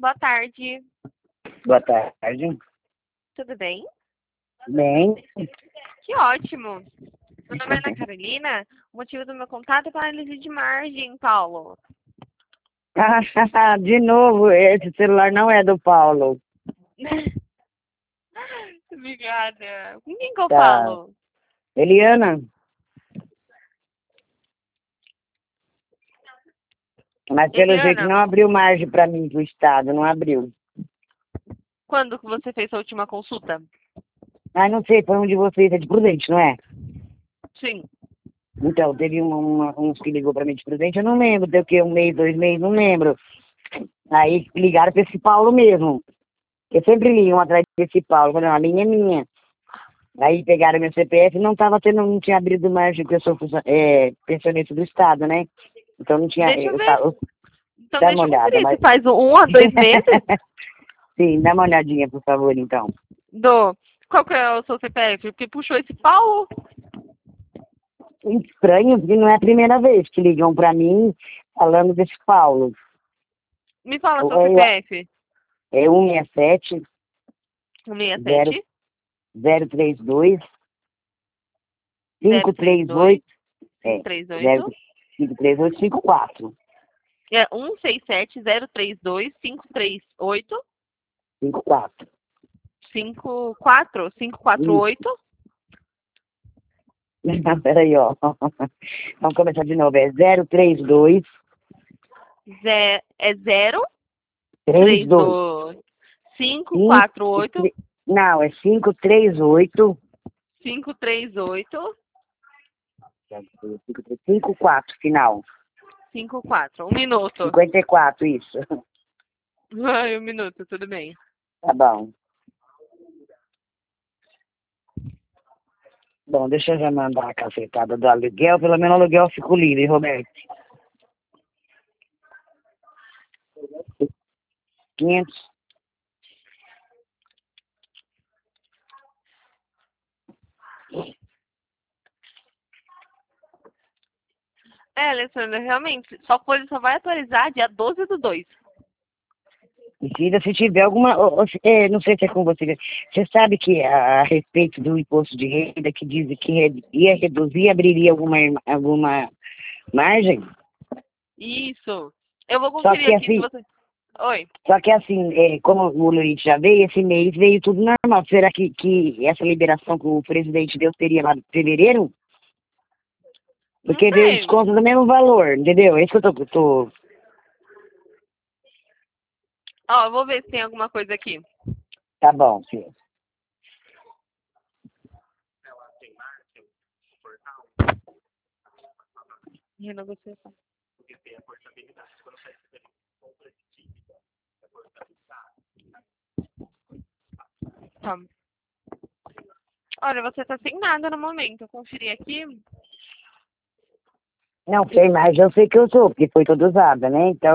boa tarde. Boa tarde. Tudo bem? Bem. Que ótimo. Meu nome é Ana Carolina. O motivo do meu contato é paralisia de margem, Paulo. De novo, esse celular não é do Paulo. Obrigada. Com quem que eu Tá. falo? Eliana? Mas pelo Eliana, jeito não abriu margem para mim pro Estado, não abriu. quando que você fez a última consulta? Ah, não sei, foi um de vocês, é de Prudente, não é? Sim. Então, teve uns que ligou para mim de Prudente, eu não lembro, deu o quê? 1 mês, 2 meses, não lembro. Aí ligaram para esse Paulo mesmo. Eu sempre ligam atrás desse Paulo, falei, não, a linha é minha. Aí pegaram meu CPF e não tinha abrido margem, porque eu sou pensionista do Estado, né? Então não tinha. Deixa eu ver. Então Dá uma deixa eu olhada, conferir se mas. faz 1 a 2 meses. Sim, dá uma olhadinha, por favor, então. Qual que é o seu CPF? Porque puxou esse Paulo? Estranho, porque não é a primeira vez que ligam pra mim falando desse Paulo. Me fala seu CPF. É 167 167 032 032 538 538 53854. É 167 032 538 54. 54 548 Peraí, ó. Vamos começar de novo. É 032 é 0 32 32 548 Não, é 538 538 54, final. 54. 1 minuto. 54, isso. Ai, 1 minuto, tudo bem. Tá bom. Bom, deixa eu já mandar a cacetada do aluguel. Pelo menos o aluguel eu fico livre, Roberto. 500. Alessandra, realmente, só vai atualizar dia 12/2. Mentira, se tiver alguma. Não sei se é com você. Você sabe que a respeito do imposto de renda que diz que ia reduzir, abriria alguma margem? Isso. Eu vou Só conferir que aqui se assim, você... Oi. como o Luiz já veio, esse mês veio tudo normal. Será que essa liberação que o presidente deu seria lá em fevereiro? Não Porque veio sei. desconto do mesmo valor, entendeu? É isso que eu tô... Ó, eu vou ver se tem alguma coisa aqui. Tá bom, filho. Renegociação. Tá. Olha, você tá sem nada no momento. Eu conferi aqui. Não sei mais, eu sei que eu sou, porque foi toda usada, né? Então,